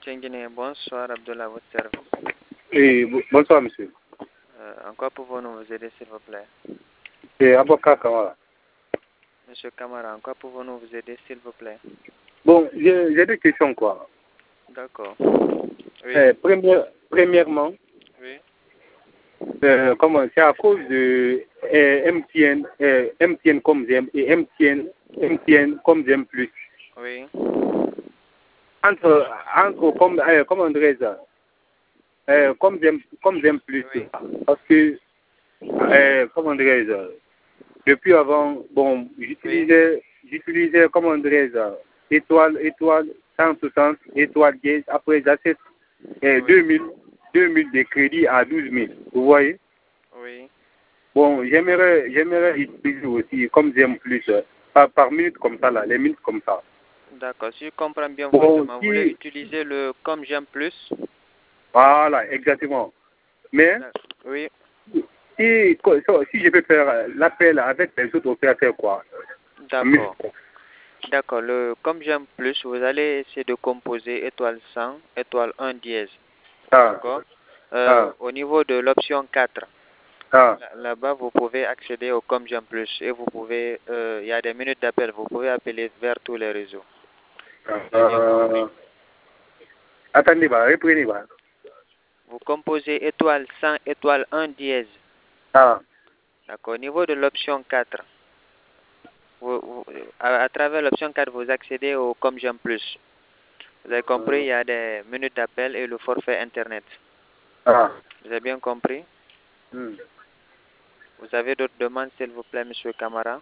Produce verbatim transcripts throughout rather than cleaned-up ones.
Guinée, bonsoir Abdullah, votre service. Oui, bonsoir monsieur. Euh, en quoi pouvons-nous vous aider s'il vous plaît? C'est Aboka Kamara. Monsieur Kamara, en quoi pouvons-nous vous aider s'il vous plaît? Bon, j'ai j'ai deux questions quoi. D'accord. Oui. Euh, première, premièrement, Oui. euh, comment c'est à cause de euh, M T N, euh, M T N comme j'aime et M T N, M T N comme j'aime plus. Oui. Entre, entre comme, euh, comment dirais-je ça? Euh, comme j'aime comme j'aime plus. Oui. Parce que, euh, comment dirais-je ça? Depuis avant, bon, j'utilisais, j'utilisais, comment dirais-je ça? Étoile, étoile, cent soixante, étoile dièse. Après, j'achète euh, Oui. deux mille, deux mille de crédit à douze mille. Vous voyez? Oui. Bon, j'aimerais, j'aimerais utiliser aussi, comme j'aime plus, euh, par, par minute comme ça, là, les minutes comme ça. D'accord. Si je comprends bien votre Bon, demande, vous voulez si, utiliser le comme j'aime plus? voilà, exactement. Mais, D'ac- Oui. si, si je peux faire l'appel avec les autres opérateurs, quoi. D'accord. D'accord. Le comme j'aime plus, vous allez essayer de composer étoile cent, étoile un dièse. Ah, D'accord. Euh, ah, au niveau de l'option quatre. ah, Là- Là-bas, vous pouvez accéder au Comme J'aime Plus et vous pouvez, euh, il y a des minutes d'appel, vous pouvez appeler vers tous les réseaux. Vous avez bien compris. ah, attendez, bah, reprenez, bah. Vous composez étoile cent, étoile un dièse. Ah, D'accord. Au niveau de l'option quatre, vous, vous- à, à travers l'option quatre, vous accédez au Comme J'aime Plus. Vous avez compris, il y a des minutes d'appel et le forfait Internet. ah. Vous avez bien compris? Hmm. Vous avez d'autres demandes, s'il vous plaît, Monsieur Camara?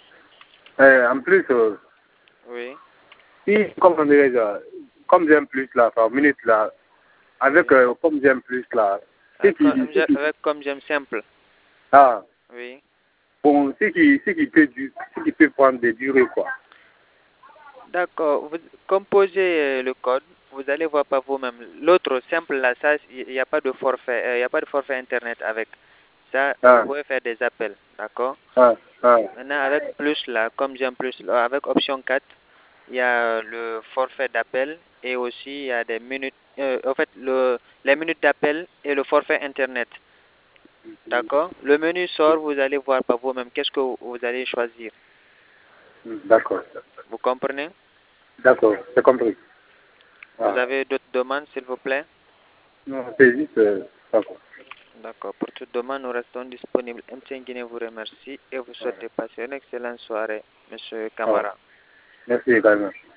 Euh, en plus, euh, Oui. si, comment dirais-je, comme j'aime plus là, par minute là, avec Oui. euh, comme j'aime plus là, c'est Avec, qui, comme c'est j'ai- qui, avec Comme J'aime Simple. ah, Oui. bon, c'est qui, c'est qui peut, du, c'est qui peut prendre des durées quoi. D'accord. Vous composez euh, le code, vous allez voir par vous-même. L'autre simple là, ça, il n'y a pas de forfait, euh, il n'y a pas de forfait internet avec. Ça, vous Ah, pouvez faire des appels, d'accord? ah, ah, Maintenant, avec plus là, comme j'aime plus, là, avec option quatre, il y a le forfait d'appel et aussi il y a des minutes, euh, en fait, le, les minutes d'appel et le forfait internet, d'accord? Le menu sort, vous allez voir par vous-même qu'est-ce que vous, vous allez choisir. d'accord, Vous comprenez? d'accord, c'est compris. Vous Ah, avez d'autres demandes, s'il vous plaît? non, c'est juste, euh, d'accord. D'accord. Pour toute demande, nous restons disponibles. M T N Guinée vous remercie et vous souhaite Voilà. de passer une excellente soirée, Monsieur Ah, Camara. merci également.